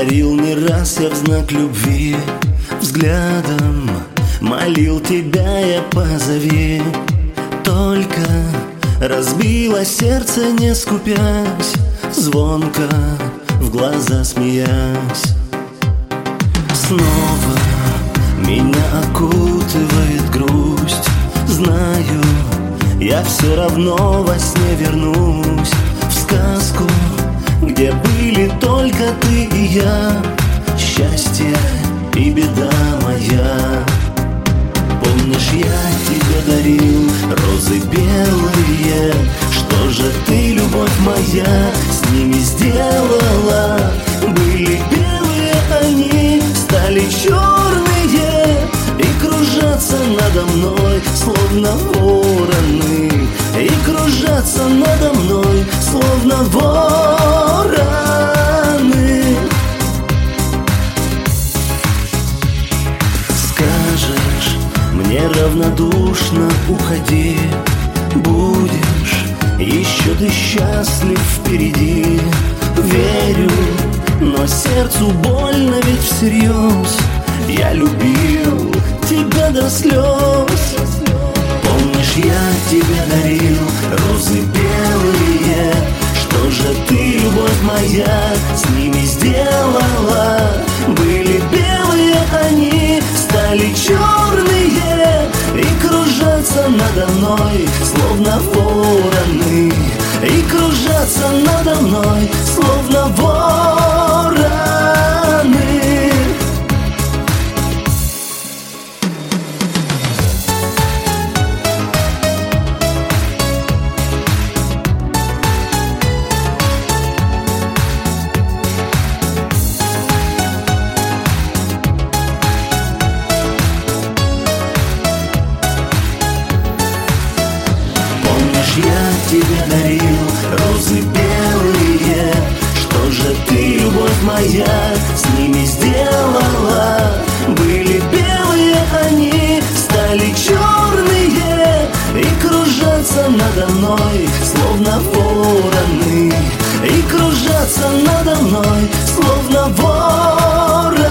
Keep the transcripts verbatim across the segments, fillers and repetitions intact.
дарил не раз я в знак любви, взглядом молил тебя я позови. Только разбило сердце, не скупясь, звонко в глаза смеясь. Снова меня окутывает грусть. Знаю, я все равно во сне вернусь в сказку, где были только ты и я, счастье и беда моя. Помнишь, я тебе дарил розы белые, что же ты, любовь моя, с ними сделала? Были белые они, стали черные, и кружатся надо мной, словно вороны, и кружатся надо мной, словно вороны. Скажешь мне равнодушно, уходи, будешь еще ты счастлив впереди. Верю, но сердцу больно ведь всерьез. Я любил тебя до слез. Помнишь, я тебе дарил розы белые, что же ты, любовь моя, с ними сделала? Были белые они, стали черные, и кружатся надо мной, словно вороны, и кружатся надо мной, словно вороны. Я тебе дарил розы белые, что же ты, любовь моя, с ними сделала? Были белые они, стали черные, и кружатся надо мной, словно вороны, и кружатся надо мной, словно вороны.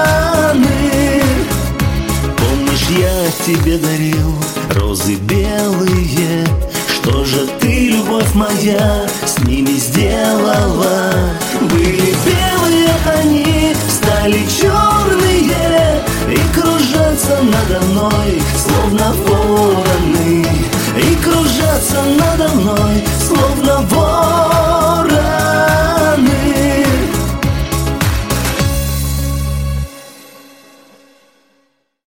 Помнишь, я тебе дарил розы белые, что же ты, любовь моя, с ними сделала? Были белые они, стали черные, и кружатся надо мной, словно вороны,